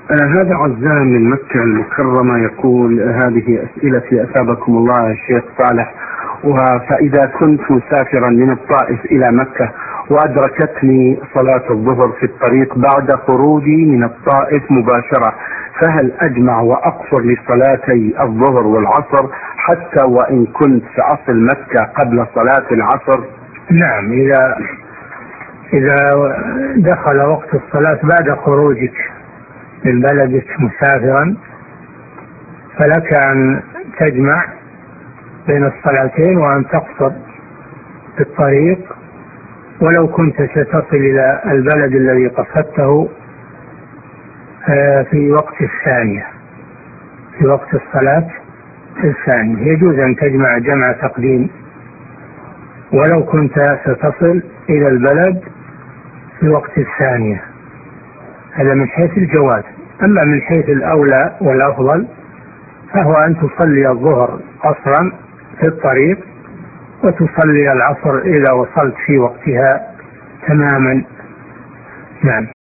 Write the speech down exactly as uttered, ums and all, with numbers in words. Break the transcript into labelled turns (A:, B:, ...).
A: آه هذا عزام من مكة المكرمة يقول: هذه أسئلتي أثابكم الله يا شيخ صالح. فإذا كنت مسافرا من الطائف إلى مكة وأدركتني صلاة الظهر في الطريق بعد خروجي من الطائف مباشرة، فهل أجمع وأقصر لصلاتي الظهر والعصر حتى وإن كنت سأصل مكة قبل صلاة العصر؟
B: نعم، إذا إذا دخل وقت الصلاة بعد خروجك من بلدك مسافرا فلك أن تجمع بين الصلاتين وأن تقصر في الطريق، ولو كنت ستصل إلى البلد الذي قصدته في وقت الثانية في وقت الصلاة الثانية يجوز أن تجمع جمع تقديم ولو كنت ستصل إلى البلد في وقت الثانية. هذا من حيث الجواز. أما من حيث الأولى والأفضل فهو أن تصلي الظهر قصرا في الطريق وتصلي العصر إذا وصلت في وقتها تماما. نعم.